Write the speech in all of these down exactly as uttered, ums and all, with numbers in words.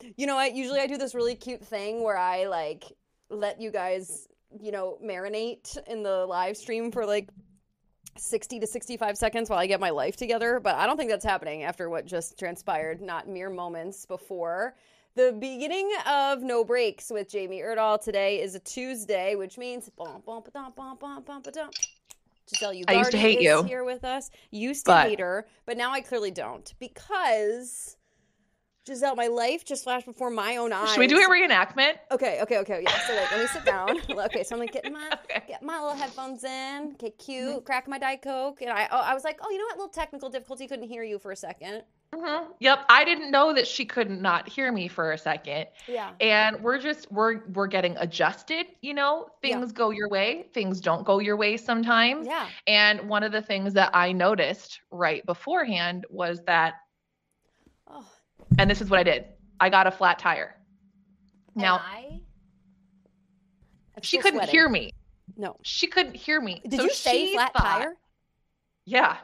You know what? Usually I do this really cute thing where I like let you guys, you know, marinate in the live stream for like sixty to sixty-five seconds while I get my life together. But I don't think that's happening after what just transpired, not mere moments before the beginning of No Breaks with Jamie Erdahl. Today is a Tuesday, which means bum, bum, ba-dum, bum, bum, bum, ba-dum. Giselle Ugardi I used to hate is you. here with us. Used to but... hate her, but now I clearly don't because Giselle, my life just flashed before my own eyes. Should we do a reenactment? Okay, okay, okay. Yeah. So like, let me sit down. Okay, so I'm like getting my okay. get my little headphones in. Okay, cute. Mm-hmm. Crack my Diet Coke, and I oh, I was like, oh, you know what? Little technical difficulty. Couldn't hear you for a second. Mm-hmm. Yep, I didn't know that she could not hear me for a second. Yeah. And we're just we're we're getting adjusted. You know, things yeah. go your way, things don't go your way sometimes. Yeah. And one of the things that I noticed right beforehand was that, oh, and this is what I did. I got a flat tire. Now, I, she couldn't sweating. hear me. No. She couldn't hear me. Did so you say flat thought, tire? Yeah.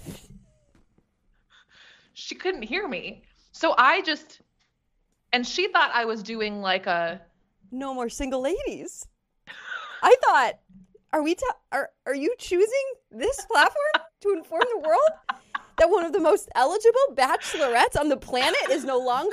She couldn't hear me. So I just, and she thought I was doing like a. No more single ladies. I thought, are we, ta- are, are you choosing this platform to inform the world that one of the most eligible bachelorettes on the planet is no longer?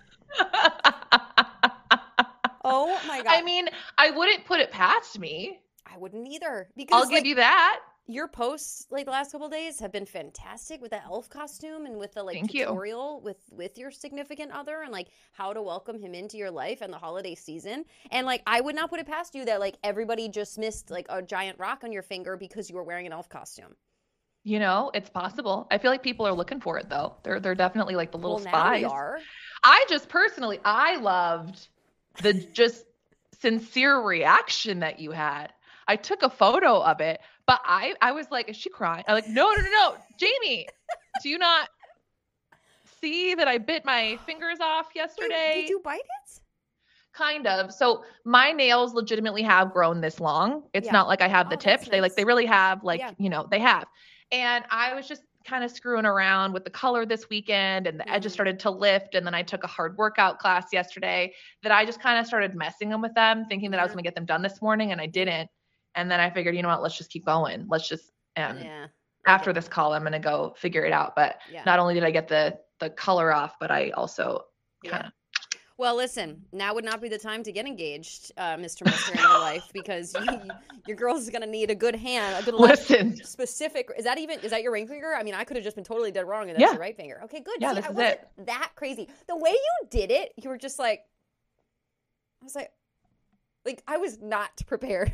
Oh my God. I mean, I wouldn't put it past me. I wouldn't either. Because I'll give like, you that. Your posts like the last couple of days have been fantastic with the elf costume and with the like Thank tutorial you. with with your significant other and like how to welcome him into your life and the holiday season. And like I would not put it past you that like everybody just missed like a giant rock on your finger because you were wearing an elf costume. You know, it's possible. I feel like people are looking for it though. They're they're definitely like the little well, spies. Now we are. I just personally, I loved the just sincere reaction that you had. I took a photo of it, but I, I was like, is she crying? I'm like, no, no, no, no. Jamie, do you not see that I bit my fingers off yesterday? Wait, did you bite it? Kind of. So my nails legitimately have grown this long. It's yeah. not like I have the oh, tips. Nice. They like, they really have like, yeah. you know, they have. And I was just kind of screwing around with the color this weekend and the mm. edges started to lift. And then I took a hard workout class yesterday that I just kind of started messing them with them, thinking that yeah. I was going to get them done this morning and I didn't. And then I figured, you know what, let's just keep going. Let's just, um, yeah. after this call, I'm going to go figure it out. But yeah. not only did I get the, the color off, but I also kind of. Yeah. Well, listen, now would not be the time to get engaged, uh, Mister Mister in your life, because you, you, your girl's going to need a good hand, a good listen. Specific. Is that even, is that your ring finger? I mean, I could have just been totally dead wrong and that's yeah. your right finger. Okay, good. Yeah, See, this I is wasn't it. that crazy. The way you did it, you were just like, I was like, like, I was not prepared.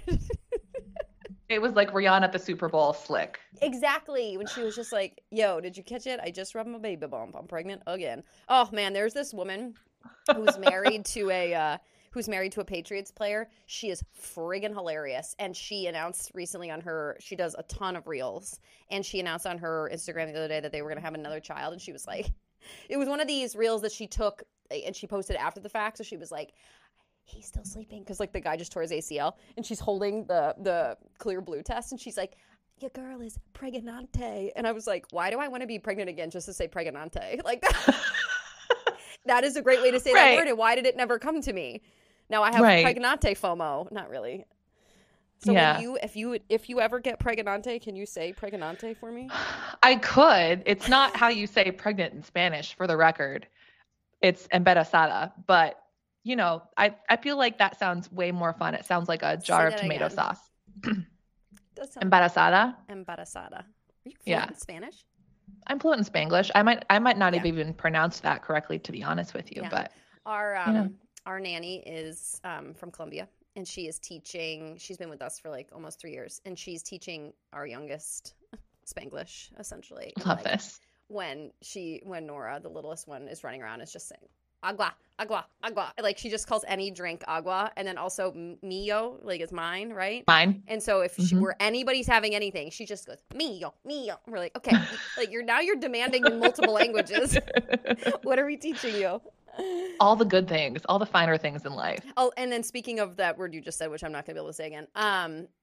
It was like Rihanna at the Super Bowl slick. Exactly. When she was just like, yo, did you catch it? I just rubbed my baby bump. I'm pregnant again. Oh, man, there's this woman who's married to a uh, who's married to a Patriots player. She is friggin' hilarious. And she announced recently on her, she does a ton of reels. And she announced on her Instagram the other day that they were going to have another child. And she was like, it was one of these reels that she took and she posted after the fact. So she was like, he's still sleeping because like the guy just tore his A C L and she's holding the the clear blue test and she's like, your girl is pregnante. And I was like, why do I want to be pregnant again just to say pregnante? Like that, that is a great way to say right. that word. And why did it never come to me? Now I have right. pregnante FOMO. Not really. So yeah. when you, if you if you ever get pregnante, can you say pregnante for me? I could. It's not how you say pregnant in Spanish, for the record. It's embarazada, but you know, I, I feel like that sounds way more fun. It sounds like a jar of tomato again. sauce. sound Embarazada. Embarazada. Are you fluent yeah. in Spanish? I'm fluent in Spanglish. I might I might not yeah. have even pronounced that correctly, to be honest with you. Yeah. But our um, you know. our nanny is um, from Colombia, and she is teaching. She's been with us for like almost three years, and she's teaching our youngest Spanglish essentially. Love like, this. When she when Nora, the littlest one, is running around, is just saying agua, agua, agua. Like she just calls any drink agua, and then also mio, like it's mine, right? Mine. And so if mm-hmm. she, where anybody's having anything, she just goes mio, mio. And we're like, okay, like you're now you're demanding in multiple languages. What are we teaching you? All the good things, all the finer things in life. Oh, and then speaking of that word you just said, which I'm not gonna be able to say again, um,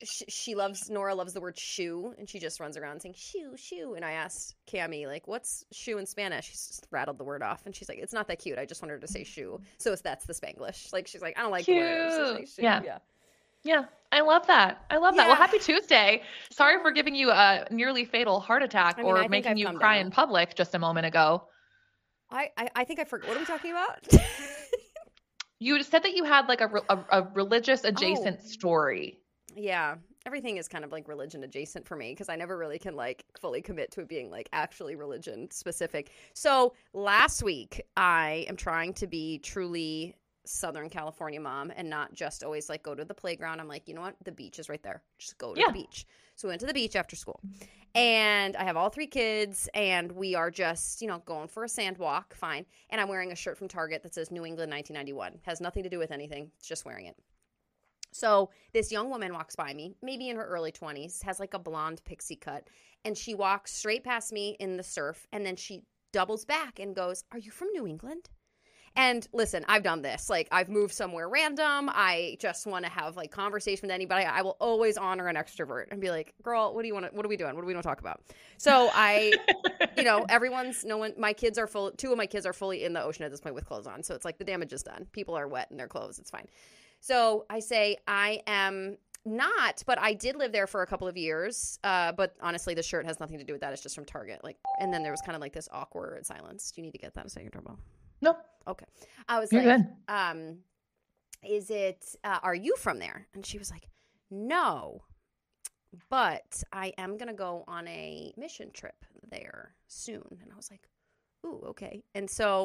she, she loves, Nora loves the word shoe, and she just runs around saying shoe, shoe. And I asked Cammie, like, what's shoe in Spanish? She's just rattled the word off, and she's like, it's not that cute. I just want her to say shoe. So it's, that's the Spanglish. Like, she's like, I don't like Cute. the word. So say shoe. Yeah. yeah. Yeah, I love that. I love that. Yeah. Well, happy Tuesday. Sorry for giving you a nearly fatal heart attack I mean, I or think making I've you come cry down. in public just a moment ago. I, I, I think I forgot. What are we talking about? You said that you had like a, re- a, a religious adjacent Oh. story. Yeah. Everything is kind of like religion adjacent for me because I never really can like fully commit to it being like actually religion specific. So last week I am trying to be truly Southern California mom and not just always like go to the playground. I'm like, you know what? The beach is right there. Just go to Yeah. the beach. So we went to the beach after school. And I have all three kids and we are just, you know, going for a sand walk. Fine. And I'm wearing a shirt from Target that says New England nineteen ninety-one. Has nothing to do with anything. It's just wearing it. So this young woman walks by me, maybe in her early twenties, has like a blonde pixie cut, and she walks straight past me in the surf, and then she doubles back and goes, "Are you from New England?" And listen, I've done this. Like, I've moved somewhere random. I just want to have like conversation with anybody. I will always honor an extrovert and be like, "Girl, what do you want to, what are we doing? What do we want to talk about?" So I, you know, everyone's, no one, my kids are full, two of my kids are fully in the ocean at this point with clothes on. So it's like the damage is done. People are wet in their clothes. It's fine. So I say, I am not, but I did live there for a couple of years. Uh, but honestly, the shirt has nothing to do with that. It's just from Target. Like, and then there was kind of like this awkward silence. Do you need to get that a second, doorbell? No. Okay. I was You're like, good. um, is it, uh, are you from there? And she was like, no, but I am going to go on a mission trip there soon. And I was like, ooh, okay. And so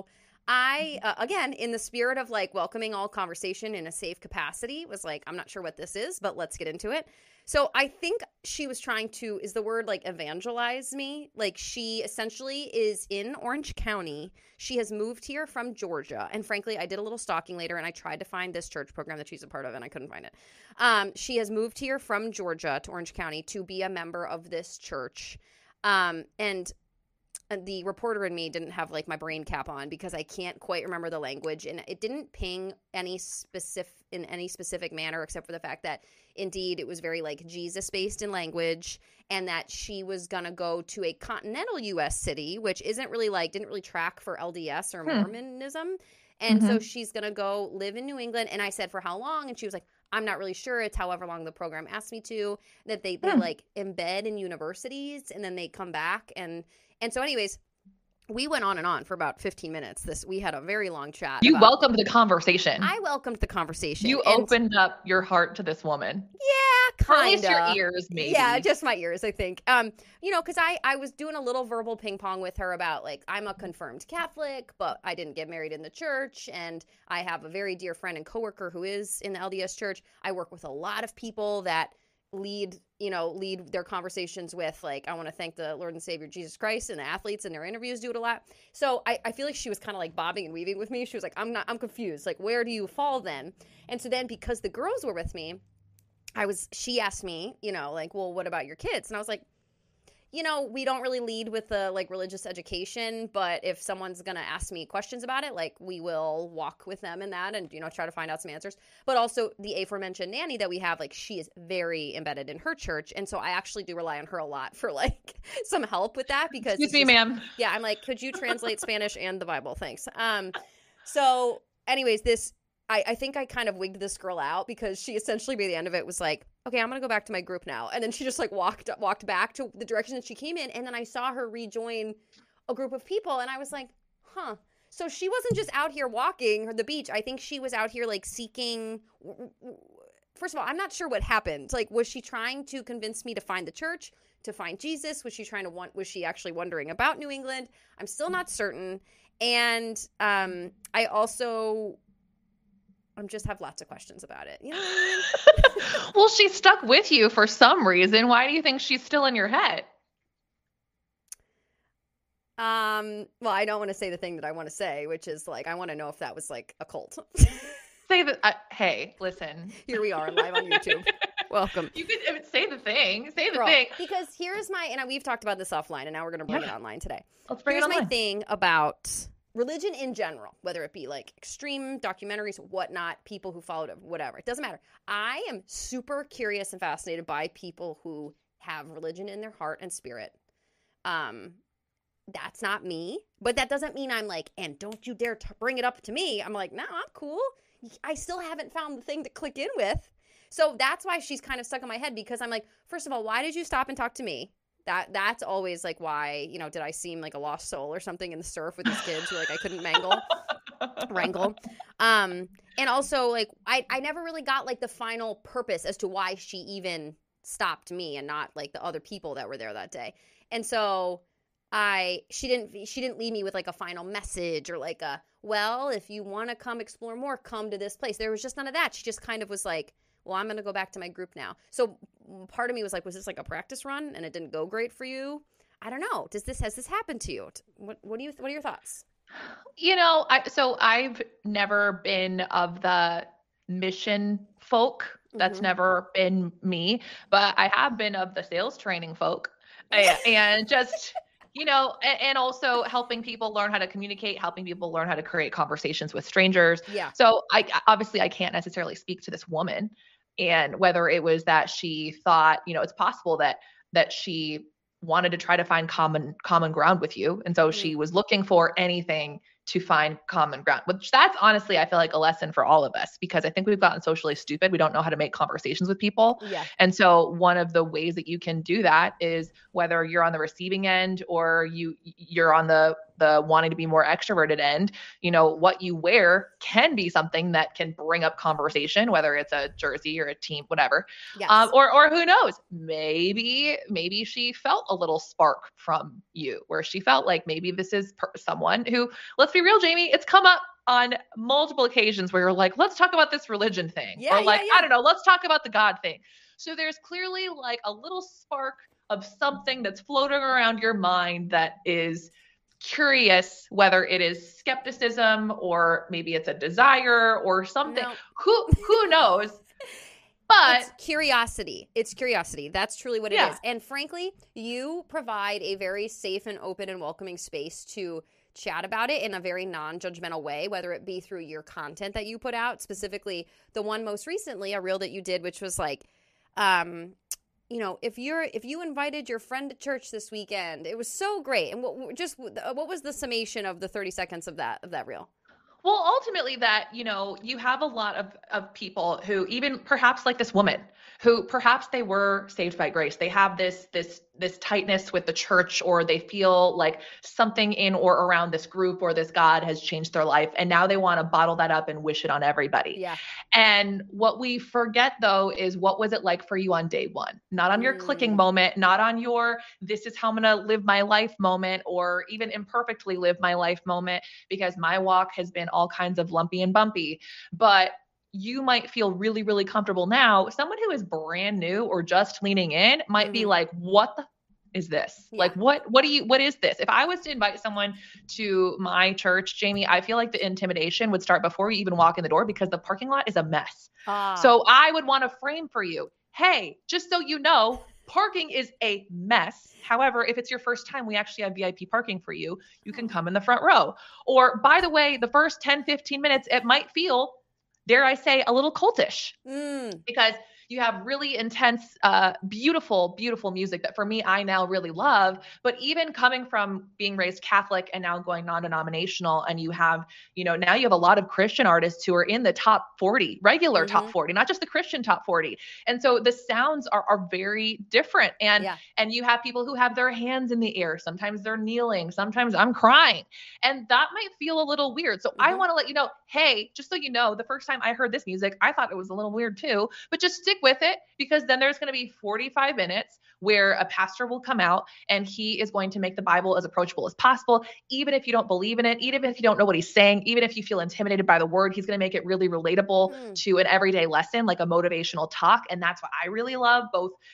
I, uh, again, in the spirit of like welcoming all conversation in a safe capacity, was like, I'm not sure what this is, but let's get into it. So I think she was trying to, is the word like evangelize me? Like, she essentially is in Orange County. She has moved here from Georgia. And frankly, I did a little stalking later and I tried to find this church program that she's a part of and I couldn't find it. Um, she has moved here from Georgia to Orange County to be a member of this church. Um, and And the reporter in me didn't have like my brain cap on because I can't quite remember the language, and it didn't ping any specific in any specific manner except for the fact that indeed it was very like Jesus based in language, and that she was gonna go to a continental U S city, which isn't really like didn't really track for L D S or Hmm. Mormonism, and Mhm. so she's gonna go live in New England. And I said, for how long? And she was like, I'm not really sure. It's however long the program asked me to. That they they Hmm. like embed in universities and then they come back and. And so anyways, we went on and on for about fifteen minutes. This we had a very long chat. You about, welcomed the conversation. I welcomed the conversation. You and, opened up your heart to this woman. Yeah, Or at kind least your of. ears, maybe. Yeah, just my ears, I think. Um, you know, because I, I was doing a little verbal ping pong with her about, like, I'm a confirmed Catholic, but I didn't get married in the church, and I have a very dear friend and coworker who is in the L D S church. I work with a lot of people that lead, you know, lead their conversations with, like, I want to thank the Lord and Savior Jesus Christ, and the athletes in their interviews do it a lot. So I, I feel like she was kind of like bobbing and weaving with me. She was like, I'm not, I'm confused. Like, where do you fall then? And so then because the girls were with me, I was, she asked me, you know, like, well, what about your kids? And I was like, you know, we don't really lead with the like religious education, but if someone's going to ask me questions about it, like, we will walk with them in that and, you know, try to find out some answers. But also the aforementioned nanny that we have, like, she is very embedded in her church. And so I actually do rely on her a lot for like some help with that because Excuse me, just, ma'am. yeah, I'm like, could you translate Spanish and the Bible? Thanks. Um, so anyways, this, I, I think I kind of wigged this girl out because she essentially by the end of it was like, okay, I'm going to go back to my group now. And then she just like walked walked back to the direction that she came in. And then I saw her rejoin a group of people. And I was like, huh. So she wasn't just out here walking the beach. I think she was out here like seeking. First of all, I'm not sure what happened. Like, was she trying to convince me to find the church, to find Jesus? Was she trying to want, was she actually wondering about New England? I'm still not certain. And um, I also... I just have lots of questions about it. You know what I mean? Well, she stuck with you for some reason. Why do you think she's still in your head? Um, well, I don't want to say the thing that I want to say, which is like, I want to know if that was like a cult. Say that. Uh, hey, listen. Here we are live on YouTube. Welcome. You could uh, say the thing. Say the Girl, thing. because here's my, and we've talked about this offline, and now we're going to bring Yeah. it online today. Let's bring Here's it my online. thing about religion in general, whether it be like extreme documentaries, whatnot, people who followed it, whatever, it doesn't matter. I am super curious and fascinated by people who have religion in their heart and spirit. Um, that's not me, but that doesn't mean I'm like, and don't you dare t- bring it up to me. I'm like, no, I'm cool. I still haven't found the thing to click in with. So that's why she's kind of stuck in my head, because I'm like, first of all, why did you stop and talk to me? That that's always like why, you know, did I seem like a lost soul or something in the surf with these kids who like I couldn't mangle, wrangle. Um, and also like I, I never really got like the final purpose as to why she even stopped me and not like the other people that were there that day. And so I she didn't she didn't leave me with like a final message or like a, well, if you want to come explore more, come to this place. There was just none of that. She just kind of was like, well, I'm going to go back to my group now. So part of me was like, was this like a practice run and it didn't go great for you? I don't know. Does this, has this happened to you? What, what do you, what are your thoughts? You know, I, so I've never been of the mission folk. That's mm-hmm. never been me, but I have been of the sales training folk and, and just, you know, and, and also helping people learn how to communicate, helping people learn how to create conversations with strangers. Yeah. So I, obviously I can't necessarily speak to this woman. And whether it was that she thought, you know, it's possible that, that she wanted to try to find common, common ground with you. And so mm. she was looking for anything to find common ground, which that's honestly, I feel like a lesson for all of us, because I think we've gotten socially stupid. We don't know how to make conversations with people. Yeah. And so one of the ways that you can do that is whether you're on the receiving end or you, you're on the, the wanting to be more extroverted end, you know, what you wear can be something that can bring up conversation, whether it's a jersey or a team, whatever. Yes. Um, or, or who knows, maybe, maybe she felt a little spark from you where she felt like maybe this is per- someone who, let's be real, Jamie, it's come up on multiple occasions where you're like, let's talk about this religion thing. Yeah, or like, yeah, yeah. I don't know, let's talk about the God thing. So there's clearly like a little spark of something that's floating around your mind that is curious, whether it is skepticism or maybe it's a desire or something. No. Who who knows? But it's curiosity. It's curiosity. That's truly what it yeah. is. And frankly, you provide a very safe and open and welcoming space to chat about it in a very non-judgmental way, whether it be through your content that you put out, specifically the one most recently, a reel that you did, which was like, um, you know, if you're if you invited your friend to church this weekend, it was so great. And what just what was the summation of the thirty seconds of that of that reel? Well, ultimately that, you know, you have a lot of, of people who even perhaps like this woman who perhaps they were saved by grace. They have this, this, this tightness with the church, or they feel like something in or around this group or this God has changed their life. And now they want to bottle that up and wish it on everybody. Yeah. And what we forget though, is what was it like for you on day one? Not on your mm. clicking moment, not on your, this is how I'm going to live my life moment, or even imperfectly live my life moment, because my walk has been all kinds of lumpy and bumpy. But you might feel really, really comfortable now. Someone who is brand new or just leaning in might mm-hmm. be like, what the f- is this? Yeah. Like, what, what do you, what is this? If I was to invite someone to my church, Jamie, I feel like the intimidation would start before you even walk in the door, because the parking lot is a mess. Ah. So I would want to frame for you, hey, just so you know, parking is a mess. However, if it's your first time, we actually have V I P parking for you. You can come in the front row. Or by the way, the first ten, fifteen minutes, it might feel, dare I say, a little cultish mm. because you have really intense, uh, beautiful, beautiful music that for me, I now really love. But even coming from being raised Catholic and now going non-denominational, and you have, you know, now you have a lot of Christian artists who are in the top forty, regular mm-hmm. top forty, not just the Christian top forty. And so the sounds are, are very different. And, yeah. and you have people who have their hands in the air. Sometimes they're kneeling. Sometimes I'm crying. And that might feel a little weird. So mm-hmm. I want to let you know, hey, just so you know, the first time I heard this music, I thought it was a little weird too, but just stick with it, because then there's going to be forty-five minutes where a pastor will come out and he is going to make the Bible as approachable as possible. Even if you don't believe in it, even if you don't know what he's saying, even if you feel intimidated by the word, he's going to make it really relatable mm. to an everyday lesson, like a motivational talk. And that's what I really love, both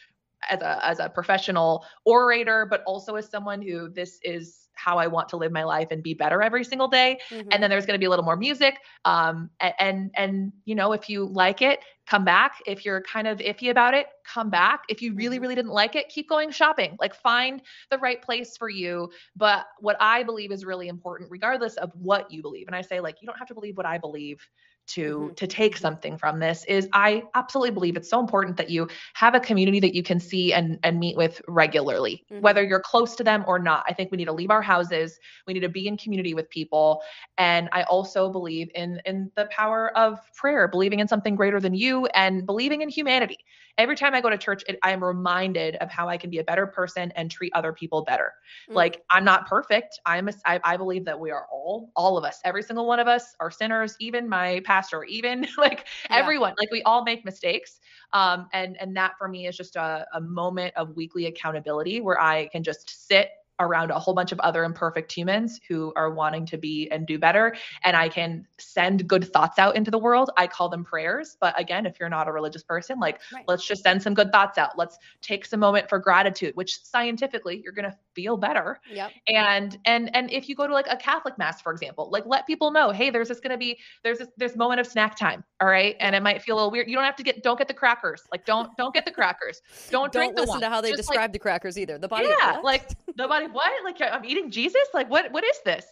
as a as a professional orator, but also as someone who this is how I want to live my life and be better every single day. Mhm. And then there's going to be a little more music. Um, and, and, and, you know, if you like it, come back. If you're kind of iffy about it, come back. If you really, Mhm. really didn't like it, keep going shopping, like find the right place for you. But what I believe is really important, regardless of what you believe, and I say, like, you don't have to believe what I believe to Mhm. to take Mhm. something from this, is I absolutely believe it's so important that you have a community that you can see and and meet with regularly, Mhm. whether you're close to them or not. I think we need to leave our houses, we need to be in community with people. And I also believe in in the power of prayer, believing in something greater than you and believing in humanity. Every time I go to church, it, I am reminded of how I can be a better person and treat other people better. Mm. Like, I'm not perfect. I'm a, I, I believe that we are all, all of us, every single one of us are sinners, even my pastor, even like Yeah. everyone, like we all make mistakes. Um, and, and that for me is just a, a moment of weekly accountability where I can just sit around a whole bunch of other imperfect humans who are wanting to be and do better. And I can send good thoughts out into the world. I call them prayers. But again, if you're not a religious person, like, Right. let's just send some good thoughts out. Let's take some moment for gratitude, which scientifically you're going to feel better. Yep. And, and, and if you go to like a Catholic mass, for example, like let people know, hey, there's this going to be, there's this, this moment of snack time. All right. And Yeah. it might feel a little weird. You don't have to get, don't get the crackers. Like, don't, don't get the crackers. Don't drink Don't the listen wine. to how they Just, describe like, the crackers either. The body yeah, of what? like the body, what? Like, I'm eating Jesus? Like, what, what is this?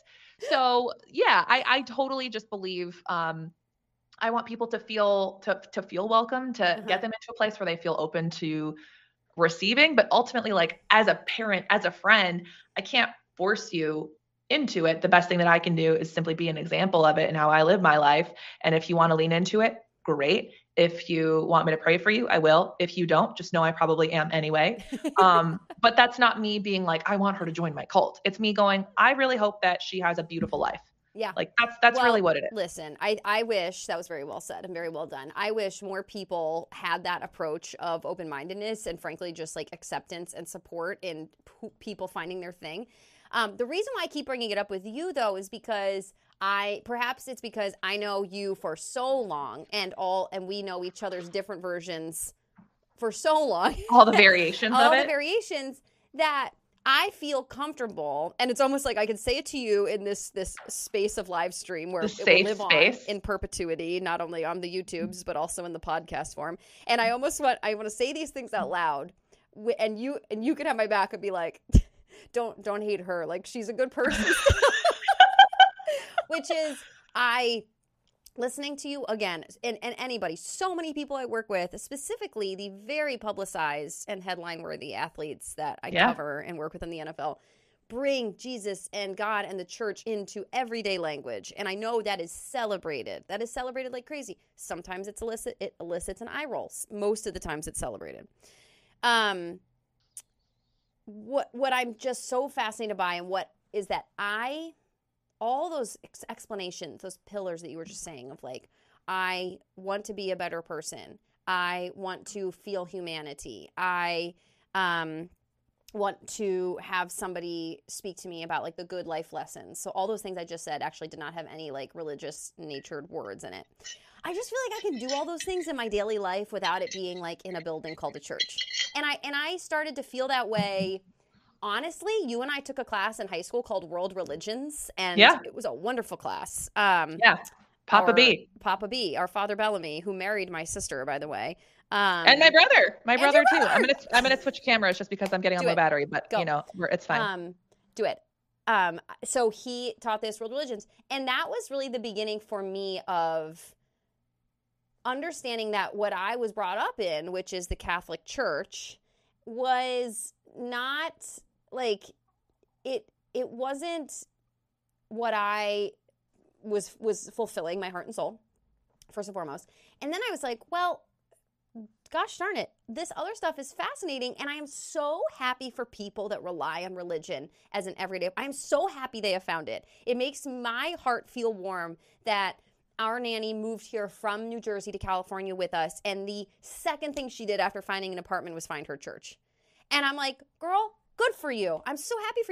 So yeah, I, I totally just believe, um, I want people to feel, to, to feel welcome, to Uh-huh. get them into a place where they feel open to receiving. But ultimately, like as a parent, as a friend, I can't force you into it. The best thing that I can do is simply be an example of it and how I live my life. And if you want to lean into it, great. If you want me to pray for you, I will. If you don't, just know I probably am anyway. Um, but that's not me being like, I want her to join my cult. It's me going, I really hope that she has a beautiful life. Yeah. Like that's that's well, really what it is. Listen, I, I wish that was very well said and very well done. I wish more people had that approach of open-mindedness and frankly just like acceptance and support in p- people finding their thing. Um, the reason why I keep bringing it up with you though is because I perhaps it's because I know you for so long and all and we know each other's different versions for so long. All the variations all of the it. variations that I feel comfortable, and it's almost like I can say it to you in this this space of live stream where The it will safe live space. on in perpetuity, not only on the YouTubes but also in the podcast form. And I almost want I want to say these things out loud, and you and you can have my back and be like, don't don't hate her, like she's a good person. Which is I. Listening to you again, and, and anybody, so many people I work with, specifically the very publicized and headline-worthy athletes that I Yeah. cover and work with in the N F L, bring Jesus and God and the church into everyday language. And I know that is celebrated. That is celebrated like crazy. Sometimes it's elicit, it elicits an eye roll. Most of the times it's celebrated. Um, what what I'm just so fascinated by and what is that I... all those ex- explanations, those pillars that you were just saying of like, I want to be a better person. I want to feel humanity. I um, want to have somebody speak to me about like the good life lessons. So all those things I just said actually did not have any like religious natured words in it. I just feel like I can do all those things in my daily life without it being like in a building called a church. And I and I started to feel that way. Honestly, you and I took a class in high school called World Religions, and Yeah. it was a wonderful class. Um, Yeah. Papa our, B. Papa B, our Father Bellamy, who married my sister, by the way. Um, And my brother. My and brother your too. brother! I'm gonna I'm gonna switch cameras just because I'm getting Do on low it. battery, but Go. you know, we're, it's fine. Um, do it. Um, so he taught this World Religions, and that was really the beginning for me of understanding that what I was brought up in, which is the Catholic Church, was not like it. It wasn't what I was was fulfilling my heart and soul, first and foremost. And then I was like, well, gosh darn it, this other stuff is fascinating, and I am so happy for people that rely on religion as an everyday. I'm so happy they have found it. It makes my heart feel warm that our nanny moved here from New Jersey to California with us, and the second thing she did after finding an apartment was find her church. And I'm like, girl, good for you. I'm so happy for you.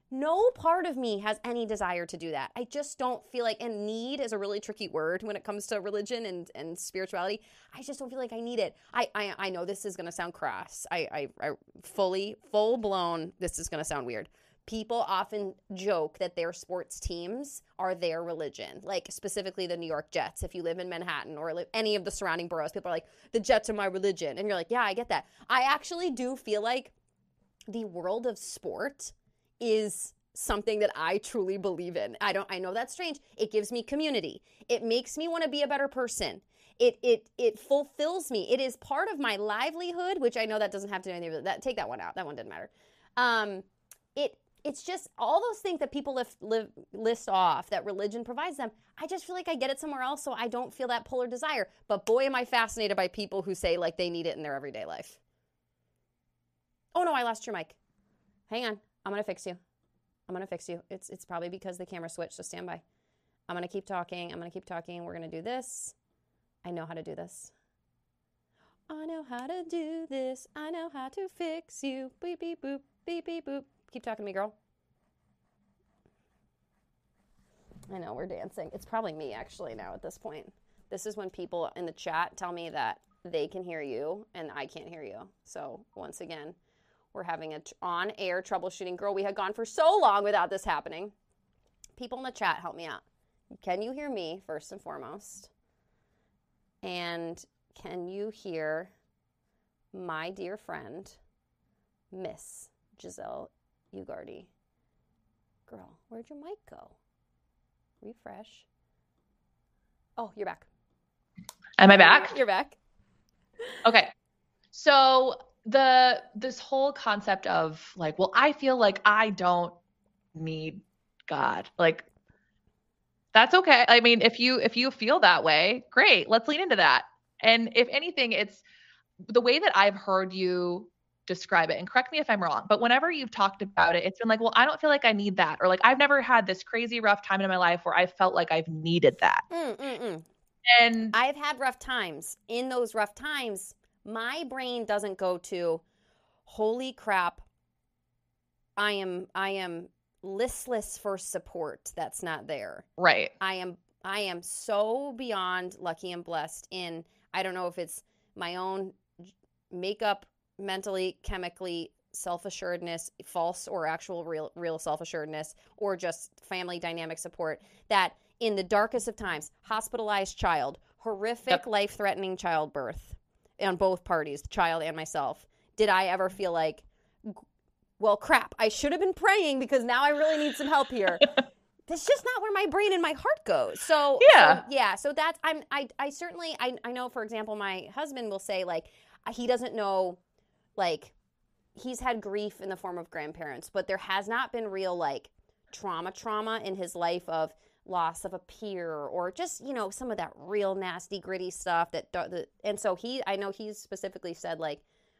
No part of me has any desire to do that. I just don't feel like, and need is a really tricky word when it comes to religion and, and spirituality. I just don't feel like I need it. I I, I know this is going to sound crass. I, I, I fully, full blown, this is going to sound weird. People often joke that their sports teams are their religion, like specifically the New York Jets. If you live in Manhattan or live any of the surrounding boroughs, people are like, the Jets are my religion. And you're like, yeah, I get that. I actually do feel like the world of sport is something that I truly believe in. I don't I know that's strange. It gives me community. It makes me want to be a better person. It it it fulfills me. It is part of my livelihood, which I know that doesn't have to do anything with that. Take that one out. That one didn't matter. Um it it's just all those things that people lift, live, list off that religion provides them. I just feel like I get it somewhere else, so I don't feel that pull or desire. But boy, am I fascinated by people who say like they need it in their everyday life. Oh no, I lost your mic. Hang on. I'm going to fix you. I'm going to fix you. It's it's probably because the camera switched, so stand by. I'm going to keep talking. I'm going to keep talking. We're going to do this. I know how to do this. I know how to do this. I know how to fix you. Beep, beep, boop. Beep, beep, boop. Keep talking to me, girl. I know, we're dancing. It's probably me, actually, now at this point. This is when people in the chat tell me that they can hear you and I can't hear you. So, once again, we're having an on-air troubleshooting. Girl, we had gone for so long without this happening. People in the chat, help me out. Can you hear me, first and foremost? And can you hear my dear friend, Miss Giselle Ugardi? Girl, where'd your mic go? Refresh. Oh, you're back. Am I back? You're back. Okay. So the this whole concept of like, well, I feel like I don't need God. Like, that's okay. I mean, if you if you feel that way, great. Let's lean into that. And if anything, it's the way that I've heard you describe it, and correct me if I'm wrong, but whenever you've talked about it, it's been like, well, I don't feel like I need that. Or like, I've never had this crazy rough time in my life where I felt like I've needed that. Mm, mm, mm. And I've had rough times. In those rough times, my brain doesn't go to, holy crap, I am I am listless for support that's not there. right. I am I am so beyond lucky and blessed in, I don't know if it's my own makeup, mentally, chemically, self-assuredness, false or actual real real self-assuredness, or just family dynamic support, that in the darkest of times, hospitalized child, horrific, Yep. life-threatening childbirth on both parties, the child and myself, did I ever feel like, well, crap, I should have been praying because now I really need some help here. That's just not where my brain and my heart goes. So Yeah. so, yeah. So that's I'm I I certainly I I know, for example, my husband will say like he doesn't know, like he's had grief in the form of grandparents, but there has not been real like trauma trauma in his life of loss of a peer or just, you know, some of that real nasty gritty stuff that the and so he I know he's specifically said like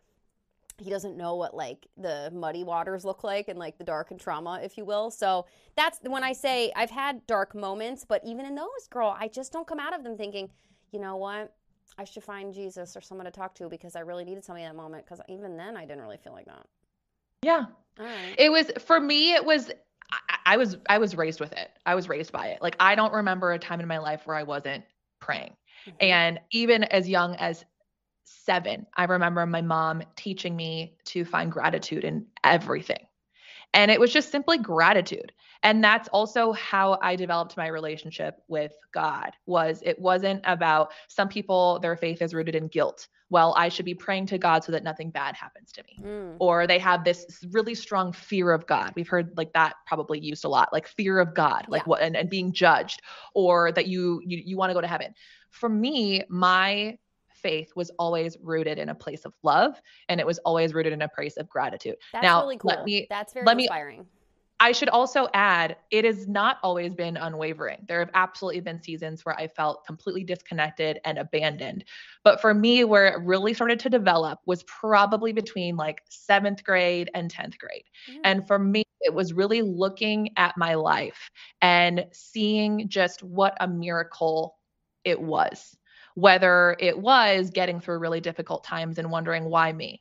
he doesn't know what like the muddy waters look like and like the dark and trauma, if you will. So that's when I say I've had dark moments, but even in those, girl, I just don't come out of them thinking, you know what, I should find Jesus or someone to talk to because I really needed somebody in that moment. Because even then, I didn't really feel like that. Yeah. All right. It was, for me, it was, I, I was, I was raised with it. I was raised by it. Like, I don't remember a time in my life where I wasn't praying. Mhm. And even as young as seven, I remember my mom teaching me to find gratitude in everything. And it was just simply gratitude. And that's also how I developed my relationship with God. Was it wasn't about, some people, their faith is rooted in guilt. Well, I should be praying to God so that nothing bad happens to me. Mm. Or they have this really strong fear of God. We've heard like that probably used a lot, like fear of God, like Yeah. what, and, and being judged, or that you, you, you want to go to heaven. For me, my faith was always rooted in a place of love, and it was always rooted in a place of gratitude. That's now, really cool. let me, That's very let me, inspiring. I should also add, it has not always been unwavering. There have absolutely been seasons where I felt completely disconnected and abandoned. But for me, where it really started to develop was probably between like seventh grade and tenth grade. Mm. And for me, it was really looking at my life and seeing just what a miracle it was. Whether it was getting through really difficult times and wondering, why me?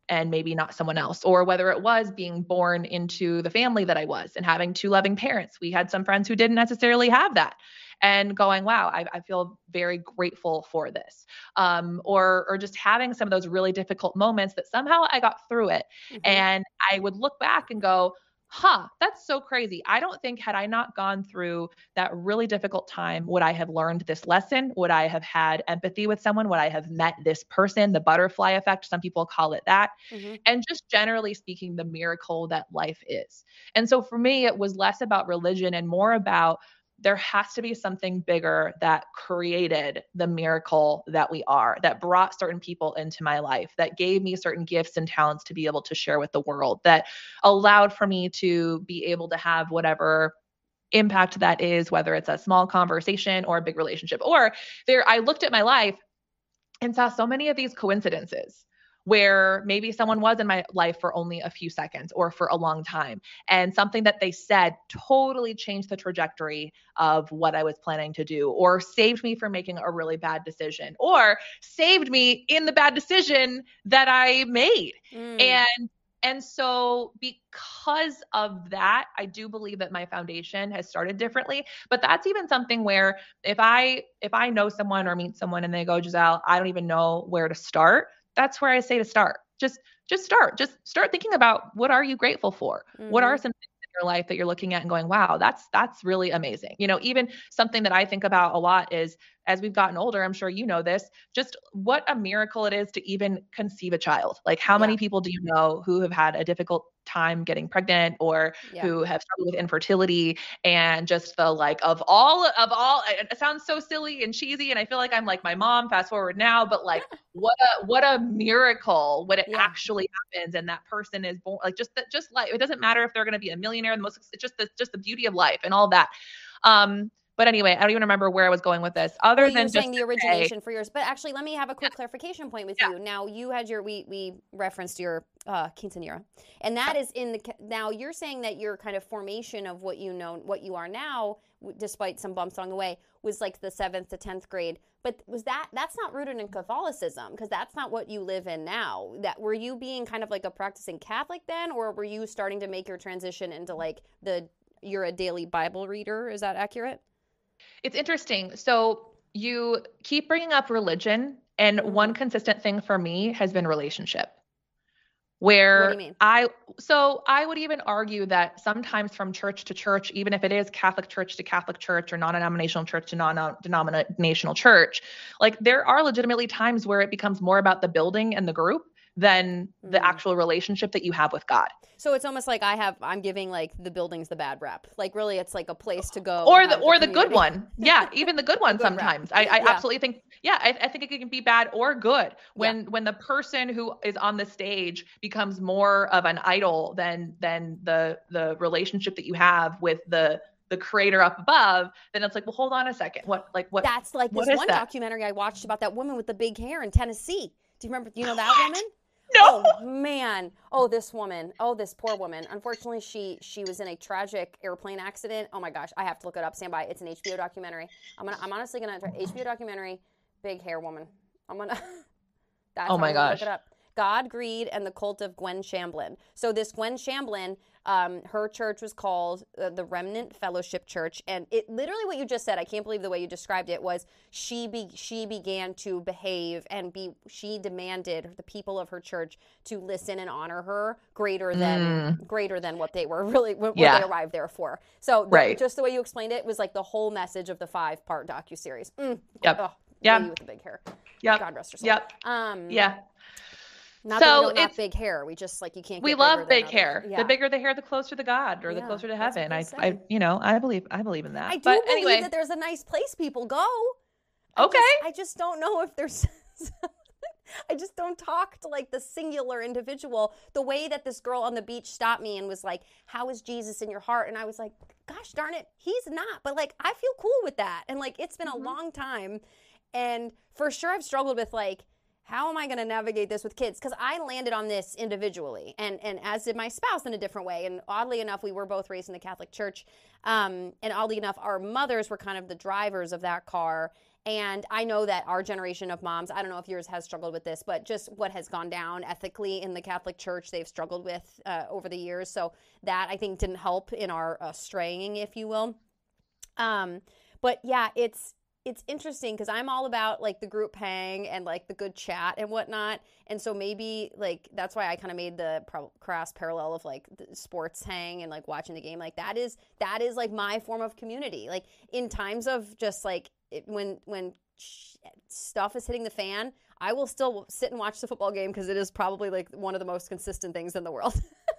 and maybe not someone else, or whether it was being born into the family that I was and having two loving parents. We had some friends who didn't necessarily have that, and going, wow, I, I feel very grateful for this. Um, or, or just having some of those really difficult moments that somehow I got through it. Mm-hmm. And I would look back and go, huh, that's so crazy. I don't think had I not gone through that really difficult time, would I have learned this lesson? Would I have had empathy with someone? Would I have met this person? The butterfly effect, some people call it that. Mm-hmm. And just generally speaking, the miracle that life is. And so for me, it was less about religion and more about there has to be something bigger that created the miracle that we are, that brought certain people into my life, that gave me certain gifts and talents to be able to share with the world, that allowed for me to be able to have whatever impact that is, whether it's a small conversation or a big relationship. Or there, I looked at my life and saw so many of these coincidences where maybe someone was in my life for only a few seconds or for a long time, and something that they said totally changed the trajectory of what I was planning to do, or saved me from making a really bad decision, or saved me in the bad decision that I made. Mm. And And so because of that, I do believe that my foundation has started differently. But that's even something where if I if I know someone or meet someone and they go, Giselle, I don't even know where to start, that's where I say to start. Just just start. Just start thinking about, what are you grateful for? Mm-hmm. What are some things in your life that you're looking at and going, wow, that's that's really amazing. You know, even something that I think about a lot is, as we've gotten older, I'm sure you know this, just what a miracle it is to even conceive a child. Like, how yeah. many people do you know who have had a difficult time getting pregnant, or yeah. who have struggled with infertility, and just the like of all of all, it sounds so silly and cheesy. And I feel like I'm like my mom, fast forward now, but like what a, what a miracle when it yeah. actually happens. And that person is born, like just that, just like, it doesn't matter if they're going to be a millionaire, the most, it's just the, just the beauty of life and all that. Um, But anyway, I don't even remember where I was going with this, other well, than just saying the origination say, for yours. But actually, let me have a quick yeah. clarification point with yeah. you. Now, you had your we we referenced your uh, quinceañera, and that is in the now. You're saying that your kind of formation of what you know, what you are now, despite some bumps along the way, was like the seventh to tenth grade. But was that that's not rooted in Catholicism, because that's not what you live in now. That were you being kind of like a practicing Catholic then, or were you starting to make your transition into like the you're a daily Bible reader? Is that accurate? It's interesting. So you keep bringing up religion, and mm-hmm. one consistent thing for me has been relationship. Where what do you mean? I, so I would even argue that sometimes from church to church, even if it is Catholic church to Catholic church or non-denominational church to non-denominational church, like there are legitimately times where it becomes more about the building and the group than the mm. actual relationship that you have with God. So it's almost like I have, I'm giving like the building's the bad rep. Like really it's like a place to go. Or the, or the good one. Yeah. Even the good one good sometimes. Rep. I, I yeah. absolutely think, yeah, I, I think it can be bad or good when, yeah. when the person who is on the stage becomes more of an idol than, than the, the relationship that you have with the, the creator up above, then it's like, well, hold on a second. What, like what? That's like this one that? documentary I watched about that woman with the big hair in Tennessee. Do you remember, do you know that woman? No. Oh, man. Oh, this woman. Oh, this poor woman. Unfortunately, she she was in a tragic airplane accident. Oh, my gosh. I have to look it up. Stand by. It's an H B O documentary. I'm gonna. I'm honestly going to H B O documentary, big hair woman. I'm going to. That's oh, my I'm gosh. Look it up. God, Greed, and the Cult of Gwen Shamblin. So this Gwen Shamblin, um, her church was called uh, the Remnant Fellowship Church, and it literally what you just said, I can't believe the way you described it, was she be, she began to behave and be she demanded the people of her church to listen and honor her greater than mm. greater than what they were really what, yeah. what they arrived there for. So the, right. just the way you explained it was like the whole message of the five part docuseries. Mm. Yep. Oh, yep. Lady with the big hair. Yep. God rest her soul. Yep. Um, yeah. Not so that we don't it's have big hair. We just like you can't. We get love big than hair. Yeah. The bigger the hair, the closer to God, or yeah, the closer to heaven. I, say. I, you know, I believe, I believe in that. I do but believe anyway. that there's a nice place people go. Okay. I just, I just don't know if there's. I just don't talk to like the singular individual the way that this girl on the beach stopped me and was like, "How is Jesus in your heart?" And I was like, "Gosh darn it, he's not." But like, I feel cool with that, and like, it's been mm-hmm. a long time, and for sure, I've struggled with like. how am I going to navigate this with kids? Because I landed on this individually, and, and as did my spouse in a different way. And oddly enough, we were both raised in the Catholic Church. Um, and oddly enough, our mothers were kind of the drivers of that car. And I know that our generation of moms, I don't know if yours has struggled with this, but just what has gone down ethically in the Catholic Church, they've struggled with uh, over the years. So that, I think, didn't help in our uh, straying, if you will. Um, but yeah, it's it's interesting because I'm all about like the group hang and like the good chat and whatnot. And so maybe like that's why I kind of made the pro- crass parallel of like the sports hang and like watching the game. Like that is that is like my form of community. Like in times of just like it, when when sh- stuff is hitting the fan, I will still sit and watch the football game because it is probably like one of the most consistent things in the world.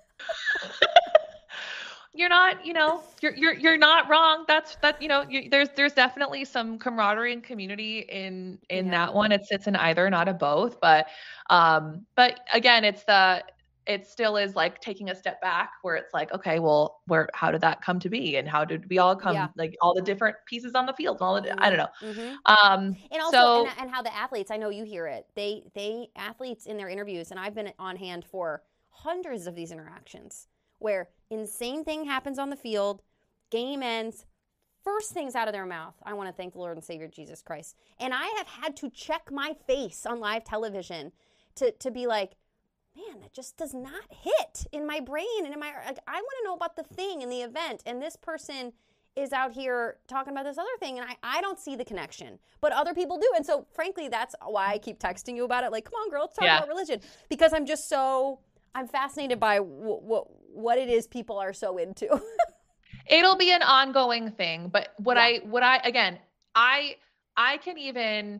You're not, you know, you're you're you're not wrong. That's that, you know, you, there's there's definitely some camaraderie and community in in Yeah. that one. It sits in either, not a both. But um, but again, it's the it still is like taking a step back where it's like, okay, well, where how did that come to be, and how did we all come, Yeah. like all the different pieces on the field, and all the, Mhm. I don't know. Mhm. Um, And also, so and, and how the athletes, I know you hear it, they, they, athletes in their interviews, and I've been on hand for hundreds of these interactions, where insane thing happens on the field, game ends, first things out of their mouth, I want to thank the Lord and Savior Jesus Christ. And I have had to check my face on live television to, to be like, man, that just does not hit in my brain and in my, like, I want to know about the thing in the event, and this person is out here talking about this other thing, and I, I don't see the connection, but other people do. And so frankly, that's why I keep texting you about it. Like, come on, girl, let's talk Yeah. about religion, because I'm just so, I'm fascinated by what what what it is people are so into. it'll be an ongoing thing. But what Yeah. I what I again, I I can even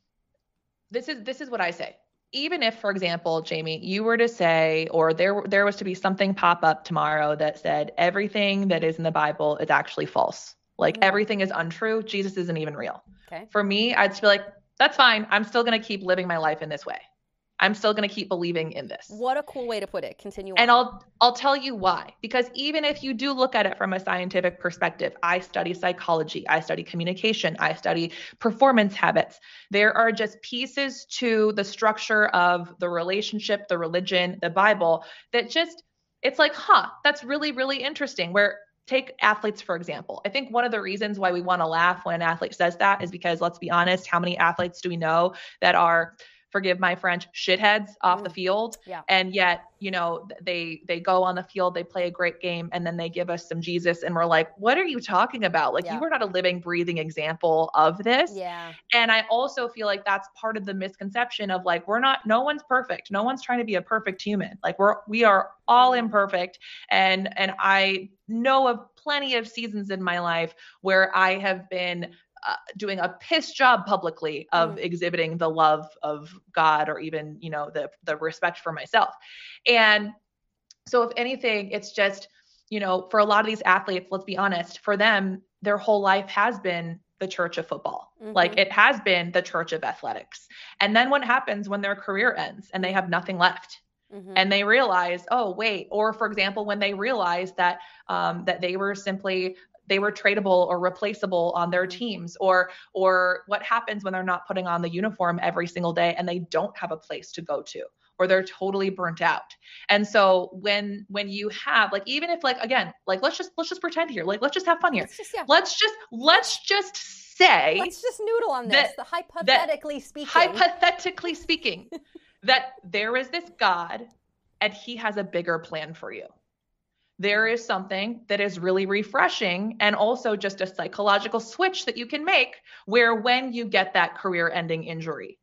this is this is what I say. Even if, for example, Jamie, you were to say, or there there was to be something pop up tomorrow that said everything that is in the Bible is actually false. Like Mhm. everything is untrue. Jesus isn't even real. Okay. For me, I'd just be like, that's fine. I'm still going to keep living my life in this way. I'm still going to keep believing in this. What a cool way to put it. Continue on. And I'll I'll tell you why. Because even if you do look at it from a scientific perspective, I study psychology, I study communication, I study performance habits. There are just pieces to the structure of the relationship, the religion, the Bible that just, it's like, huh, that's really, really interesting. Where take athletes, for example. I think one of the reasons why we want to laugh when an athlete says that is because, let's be honest, how many athletes do we know that are, forgive my French, shitheads off Mm. the field? Yeah. And yet, you know, they they go on the field, they play a great game, and then they give us some Jesus, and we're like, what are you talking about? Like, Yeah. you are not a living, breathing example of this. Yeah. And I also feel like that's part of the misconception of like, we're not, no one's perfect. No one's trying to be a perfect human. Like we're, we are all imperfect. And, and I know of plenty of seasons in my life where I have been uh, doing a piss job publicly of Mm. exhibiting the love of God, or even, you know, the, the respect for myself. And so if anything, it's just, you know, for a lot of these athletes, let's be honest, for them, their whole life has been the church of football. Mhm. Like it has been the church of athletics. And then what happens when their career ends and they have nothing left? Mhm. And they realize, oh, wait, or for example, when they realize that, um, that they were simply, they were tradable or replaceable on their Mhm. teams, or, or what happens when they're not putting on the uniform every single day and they don't have a place to go to, or they're totally burnt out. And so when, when you have like, even if like, again, like, let's just, let's just pretend here, like, let's just have fun here. Let's just, yeah. Let's just, let's just say, Let's just noodle on this. that- the hypothetically speaking. hypothetically speaking, that there is this God and he has a bigger plan for you. There is something that is really refreshing, and also just a psychological switch that you can make where when you get that career ending injury,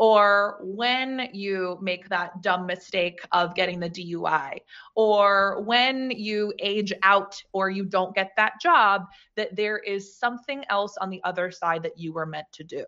or when you make that dumb mistake of getting the D U I, or when you age out or you don't get that job, that there is something else on the other side that you were meant to do.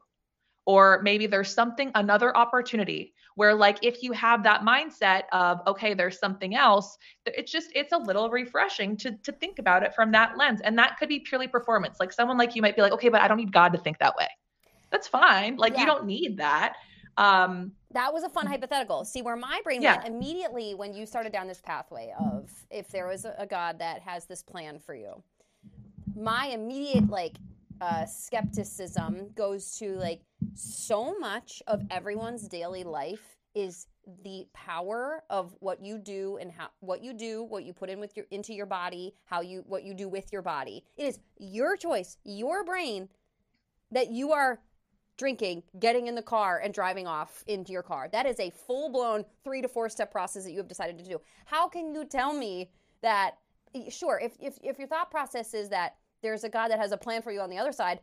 Or maybe there's something, another opportunity where like, if you have that mindset of, okay, there's something else, it's just, it's a little refreshing to, to think about it from that lens. And that could be purely performance. Like someone like you might be like, okay, but I don't need God to think that way. That's fine. Like Yeah. you don't need that. Um, That was a fun hypothetical. See, where my brain Yeah. went immediately when you started down this pathway of if there was a, a God that has this plan for you, my immediate like uh, skepticism goes to like so much of everyone's daily life is the power of what you do and how what you do, what you put in with your into your body, how you what you do with your body. It is your choice, your brain, that you are drinking, getting in the car, and driving off into your car. That is a full-blown three to four step process that you have decided to do. How can you tell me that, sure, if if, if your thought process is that there's a God that has a plan for you on the other side,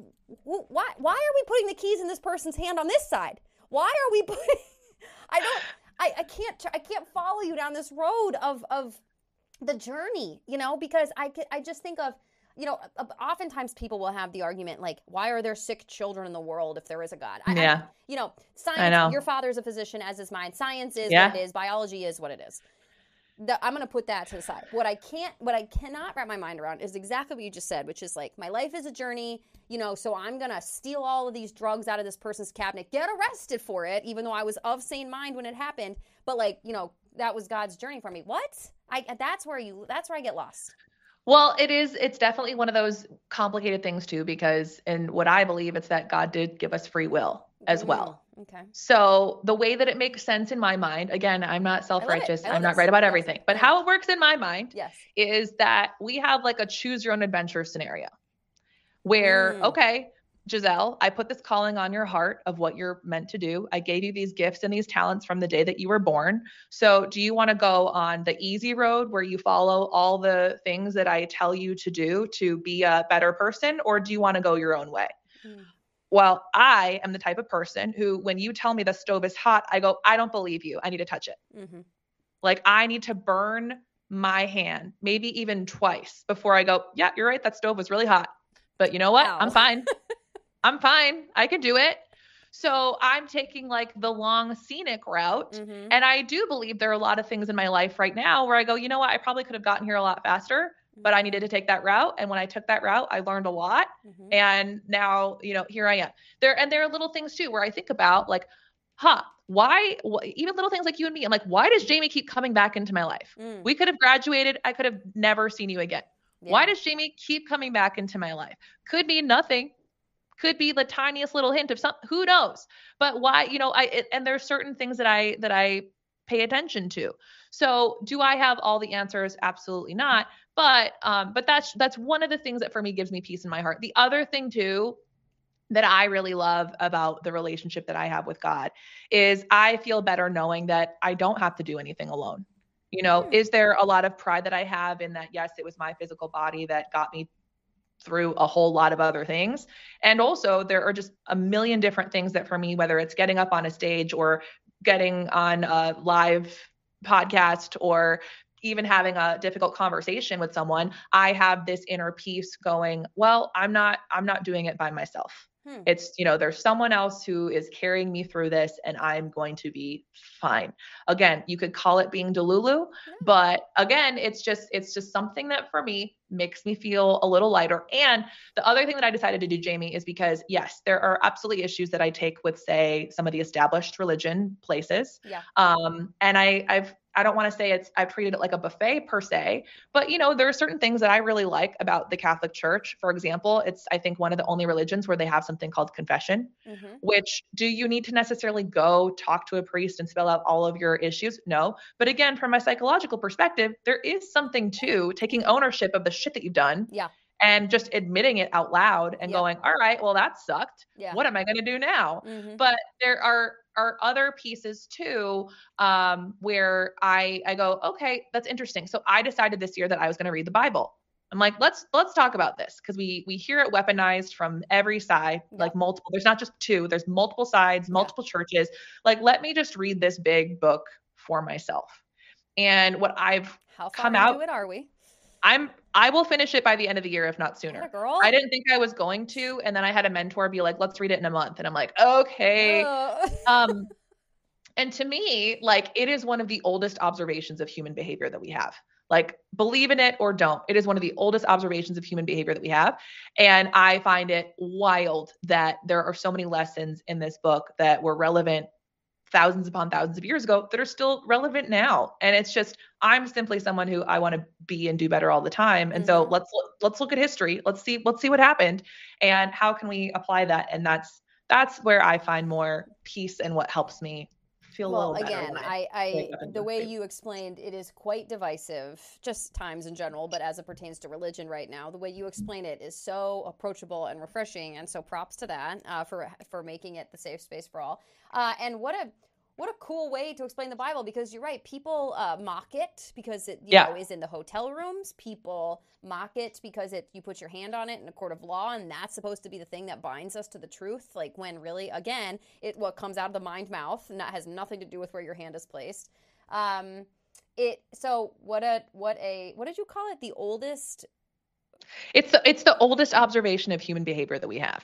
why why are we putting the keys in this person's hand on this side? Why are we putting I don't, I, I can't, I can't follow you down this road of, of the journey, you know, because I, I just think of, you know, oftentimes people will have the argument like, why are there sick children in the world if there is a God? I, yeah. I, you know, science, know. Your father's a physician, as is mine. Science is yeah. what it is. Biology is what it is. The, I'm going to put that to the side. What I can't, what I cannot wrap my mind around is exactly what you just said, which is like, my life is a journey, you know, so I'm going to steal all of these drugs out of this person's cabinet, get arrested for it, even though I was of sane mind when it happened. But like, you know, that was God's journey for me. What? I, that's where you, that's where I get lost. Well, it is, it's definitely one of those complicated things too, because in what I believe, it's that God did give us free will as Mm, well. okay. So the way that it makes sense in my mind, again, I'm not self-righteous. I love I'm not this. right about Yes. everything, but Yeah. how it works in my mind Yes. is that we have like a choose your own adventure scenario where, Mm. okay, Giselle, I put this calling on your heart of what you're meant to do. I gave you these gifts and these talents from the day that you were born. So do you want to go on the easy road where you follow all the things that I tell you to do to be a better person? Or do you want to go your own way? Mm. Well, I am the type of person who, when you tell me the stove is hot, I go, I don't believe you. I need to touch it. Mm-hmm. Like I need to burn my hand, maybe even twice before I go, yeah, you're right. That stove was really hot, but you know what? Ow. I'm fine. I'm fine. I can do it. So I'm taking like the long scenic route. Mm-hmm. And I do believe there are a lot of things in my life right now where I go, you know what? I probably could have gotten here a lot faster, but I needed to take that route. And when I took that route, I learned a lot. Mm-hmm. And now, you know, here I am there. And there are little things too, where I think about like, huh, why, wh- even little things like you and me, I'm like, why does Jamie keep coming back into my life? Mm. We could have graduated. I could have never seen you again. Yeah. Why does Jamie keep coming back into my life? Could be nothing. Could be the tiniest little hint of something, who knows? But why, you know, I, it, and there's certain things that I, that I pay attention to. So do I have all the answers? Absolutely not. But, um, but that's, that's one of the things that for me gives me peace in my heart. The other thing too, that I really love about the relationship that I have with God is I feel better knowing that I don't have to do anything alone. You know, Hmm. is there a lot of pride that I have in that? Yes, it was my physical body that got me through a whole lot of other things. And also there are just a million different things that for me, whether it's getting up on a stage or getting on a live podcast or even having a difficult conversation with someone, I have this inner peace going, well, I'm not, I'm not doing it by myself. Hmm. It's, you know, there's someone else who is carrying me through this and I'm going to be fine. Again, you could call it being Delulu, Yeah. but again, it's just, it's just something that for me makes me feel a little lighter. And the other thing that I decided to do, Jamie, is because yes, there are absolutely issues that I take with, say, some of the established religion places. Yeah. Um, and I, I've, I don't want to say it's, I've treated it like a buffet per se, but you know, there are certain things that I really like about the Catholic Church. For example, it's, I think one of the only religions where they have something called confession, Mm-hmm. which do you need to necessarily go talk to a priest and spell out all of your issues? No. But again, from a psychological perspective, there is something to taking ownership of the shit that you've done. Yeah. And just admitting it out loud and Yeah. going, all right, well, that sucked. Yeah. What am I going to do now? Mm-hmm. But there are, are other pieces too, um, where I, I go, okay, that's interesting. So I decided this year that I was going to read the Bible. I'm like, let's, let's talk about this. Cause we, we hear it weaponized from every side, Yeah. like multiple, there's not just two, there's multiple sides, multiple yeah. churches. Like, let me just read this big book for myself. And what I've How far come into out, it are we? I'm, I will finish it by the end of the year, if not sooner. Atta girl. I didn't think I was going to. And then I had a mentor be like, let's read it in a month. And I'm like, okay. Uh. um, and to me, like, it is one of the oldest observations of human behavior that we have. Like, believe in it or don't. It is one of the oldest observations of human behavior that we have. And I find it wild that there are so many lessons in this book that were relevant thousands upon thousands of years ago that are still relevant now. And it's just, I'm simply someone who I want to be and do better all the time. And so Mhm. let's, let's look at history. Let's see, let's see what happened and how can we apply that? And that's, that's where I find more peace and what helps me feel a Well, little better again, when I I, wake I up and the go to way sleep. you explained it is quite divisive, just times in general, but as it pertains to religion right now, the way you explain it is so approachable and refreshing, and so props to that uh, for for making it the safe space for all. Uh, and what a what a cool way to explain the Bible, because you're right, people uh, mock it because it you Yeah. know is in the hotel rooms. People mock it because it you put your hand on it in a court of law, and that's supposed to be the thing that binds us to the truth. Like, when really, again, it what comes out of the mind mouth, and that has nothing to do with where your hand is placed. Um, it so what a what a what did you call it? The oldest. It's the, it's the oldest observation of human behavior that we have.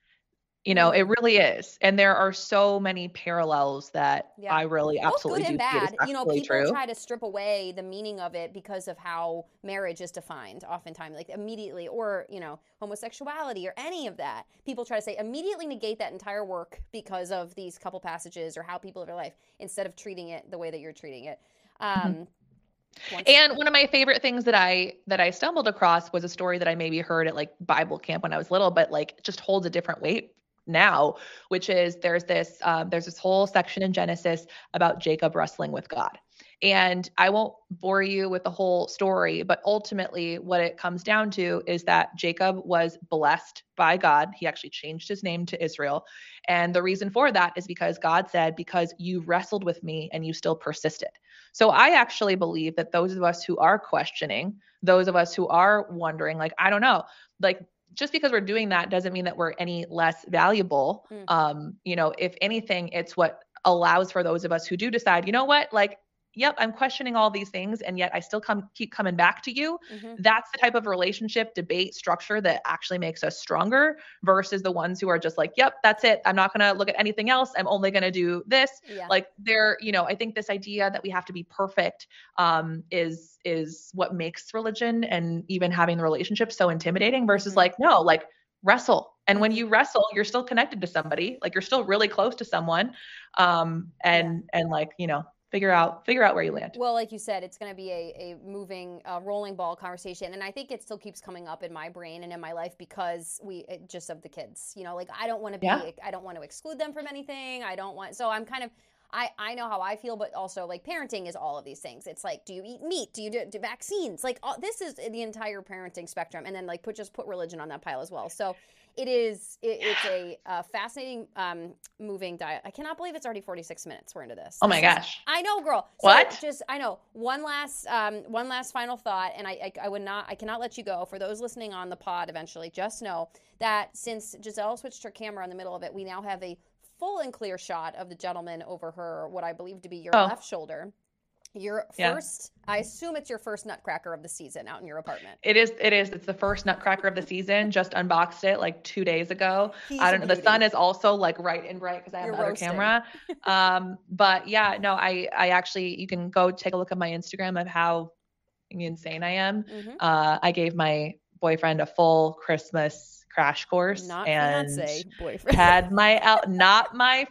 You know, it Mm, really is. And there are so many parallels that yeah. I really Both good absolutely and do see it as bad. You know, factually people true. try to strip away the meaning of it because of how marriage is defined, oftentimes, like immediately, or, you know, homosexuality or any of that. People try to say immediately negate that entire work because of these couple passages or how people live their life, instead of treating it the way that you're treating it. Mhm. Um, once, And one of my favorite things that I that I stumbled across was a story that I maybe heard at like Bible camp when I was little, but like just holds a different weight now, which is there's this um, there's this whole section in Genesis about Jacob wrestling with God. And I won't bore you with the whole story, but ultimately what it comes down to is that Jacob was blessed by God. He actually changed his name to Israel. And the reason for that is because God said, because you wrestled with me and you still persisted. So I actually believe that those of us who are questioning, those of us who are wondering, like, I don't know, like, just because we're doing that doesn't mean that we're any less valuable. mm, Um, you know, if anything, it's what allows for those of us who do decide, you know what, like, yep, I'm questioning all these things, and yet I still come keep coming back to you. mm-hmm. That's the type of relationship, debate, structure that actually makes us stronger versus the ones who are just like, yep, that's it. I'm not going to look at anything else. I'm only going to do this. Yeah. Like, they're, you know, I think this idea that we have to be perfect um, is is what makes religion and even having the relationship so intimidating versus Mhm. like, no, like, wrestle. And when Mhm. you wrestle, you're still connected to somebody, like you're still really close to someone. Um, and, and like, you know, figure out, figure out where you land. Well, like you said, it's going to be a, a moving, uh, rolling ball conversation. And I think it still keeps coming up in my brain and in my life because we, it, just of the kids, you know, like I don't want to be, Yeah. I don't want to exclude them from anything. I don't want, so I'm kind of, I, I know how I feel, but also like parenting is all of these things. It's like, do you eat meat? Do you do, do vaccines? Like all, this is the entire parenting spectrum. And then like put, just put religion on that pile as well. So it is, it, it's a, uh fascinating, um, moving diet. I cannot believe it's already forty-six minutes. We're into this. Oh This my is- gosh. I know, girl. So What? just, I know one last, um, one last final thought. And I, I, I would not, I cannot let you go. For those listening on the pod eventually, just know that since Giselle switched her camera in the middle of it, we now have a full and clear shot of the gentleman over her, what I believe to be your Oh. left shoulder. Your Yeah. first, I assume it's your first nutcracker of the season out in your apartment. It is. It is. It's the first nutcracker of the season. Just unboxed it like two days ago. He's I a don't know. The beauty. sun is also like right and bright because I have You're the other roasting. camera. Um, but yeah, no, I, I actually, you can go take a look at my Instagram of how insane I am. Mhm. Uh, I gave my boyfriend a full Christmas crash course Not and fiance, boyfriend. had my out, not my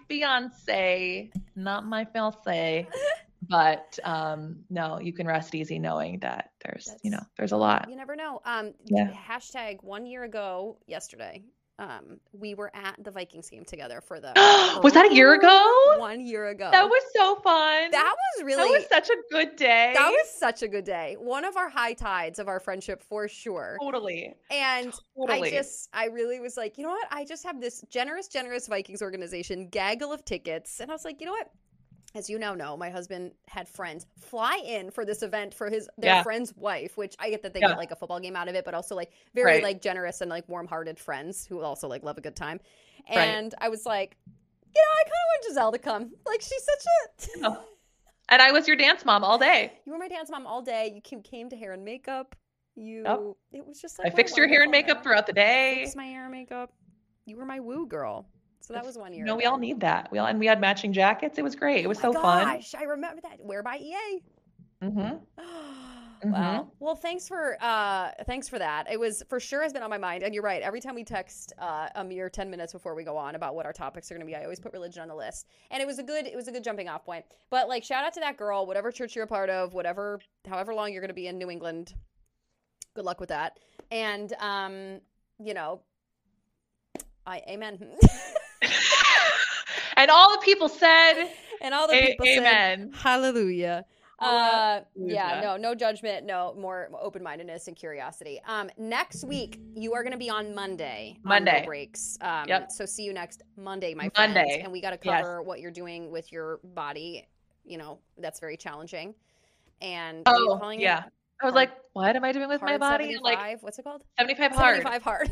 fiance, not my fiance. But um, no, you can rest easy knowing that there's, That's- you know, there's a lot. You never know. Um, Yeah. Hashtag one year ago yesterday. Um, we were at the Vikings game together for the. Was that a year ago? One year ago. That was so fun. That was really. That was such a good day. That was such a good day. One of our high tides of our friendship for sure. totally. And Totally. I just, I really was like, you know what? I just have this generous, generous Vikings organization, gaggle of tickets. And I was like, you know what? As you now know, my husband had friends fly in for this event for his their Yeah. friend's wife, which I get that they Yeah. get like a football game out of it, but also like very Right. like generous and like warm-hearted friends who also like love a good time. Right. And I was like, you know, I kind of want Giselle to come. Like she's such a. Oh. And I was your dance mom all day. You were my dance mom all day. You came, came to hair and makeup. You. Yep. It was just like I what a fixed your hair and wonderful makeup night. throughout the day. Fixed my hair and makeup. You were my woo girl. So that was one year. No, we ago. all need that. We all and we had matching jackets. It was great. It was Oh so my fun. gosh, I remember that. Wear by E A. Mm-hmm. Wow. Well, thanks for uh, thanks for that. It was for sure has been on my mind, and you're right. Every time we text uh, a mere ten minutes before we go on about what our topics are going to be, I always put religion on the list, and it was a good it was a good jumping off point. But like, shout out to that girl, whatever church you're a part of, whatever, however long you're going to be in New England. Good luck with that, and um, you know, I amen. And all the people said, and all the people a- amen. said, hallelujah. Uh, yeah, no, no judgment, no more open-mindedness and curiosity. Um, next week you are going to be on Monday. Monday on No Breaks. Um, yep. So see you next Monday, my friend. Monday, and we got to cover yes. what you're doing with your body. You know, that's very challenging. And oh, are you calling yeah, it I was hard, like, what am I doing with my body? Like, what's it called? seventy-five hard. seventy-five hard.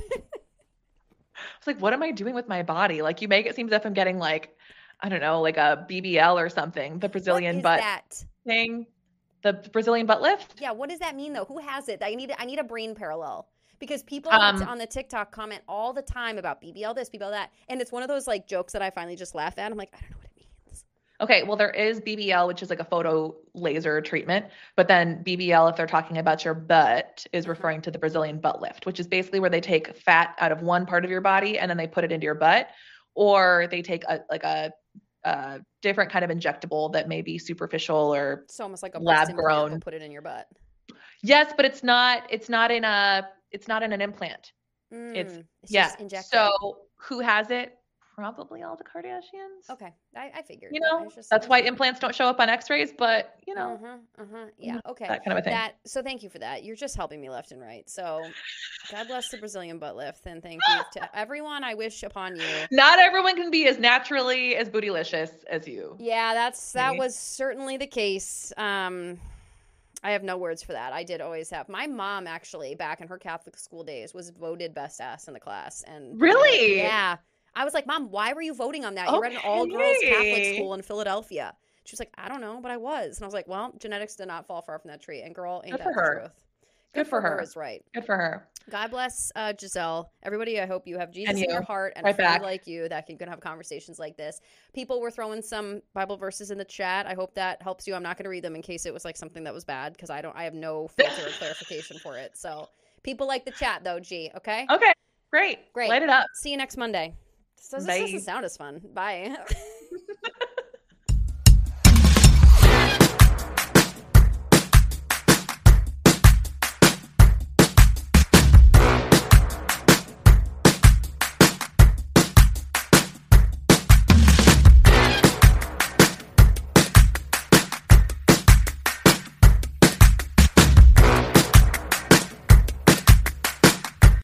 I was like, what am I doing with my body? Like, you make it seem as if I'm getting like, I don't know, like a B B L or something. The Brazilian what is butt that? thing. The Brazilian butt lift? Yeah, what does that mean though? Who has it? I need I need a brain parallel. Because people um, on the TikTok comment all the time about B B L this, B B L that. And it's one of those like jokes that I finally just laugh at. I'm like, I don't know what it means. Okay, well there is B B L, which is like a photo laser treatment. But then B B L, if they're talking about your butt, is referring to the Brazilian butt lift, which is basically where they take fat out of one part of your body and then they put it into your butt. Or they take a like a uh different kind of injectable that may be superficial or it's almost like a lab grown. Put it in your butt. Yes, but it's not it's not in a it's not in an implant. Mm, it's, it's yeah. Just injected. So who has it? Probably all the Kardashians. Okay, I, I figured. You know, just, that's why implants don't show up on X-rays, but you know, uh-huh, uh-huh. Yeah, okay, that kind of a thing. That, so thank you for that. You're just helping me left and right. So, God bless the Brazilian butt lift, and thank you to everyone I wish upon you. Not everyone can be as naturally as bootylicious as you. Yeah, that's that was certainly the case. Um, I have no words for that. I did always have. My mom actually, back in her Catholic school days, was voted best ass in the class, and really, yeah. I was like, Mom, why were you voting on that? You okay. were at an all-girls Catholic school in Philadelphia. She was like, I don't know, but I was. And I was like, well, genetics did not fall far from that tree. And girl, ain't Good that for the her. truth. Good, Good for her. her is right. Good for her. God bless uh, Giselle. Everybody, I hope you have Jesus you. in your heart and right a friend back. like you that can, can have conversations like this. People were throwing some Bible verses in the chat. I hope that helps you. I'm not going to read them in case it was like something that was bad because I don't. I have no filter or clarification for it. So people like the chat though, G. Okay. Okay. Great. Great. Light it up. See you next Monday. This doesn't, this doesn't sound as fun. Bye.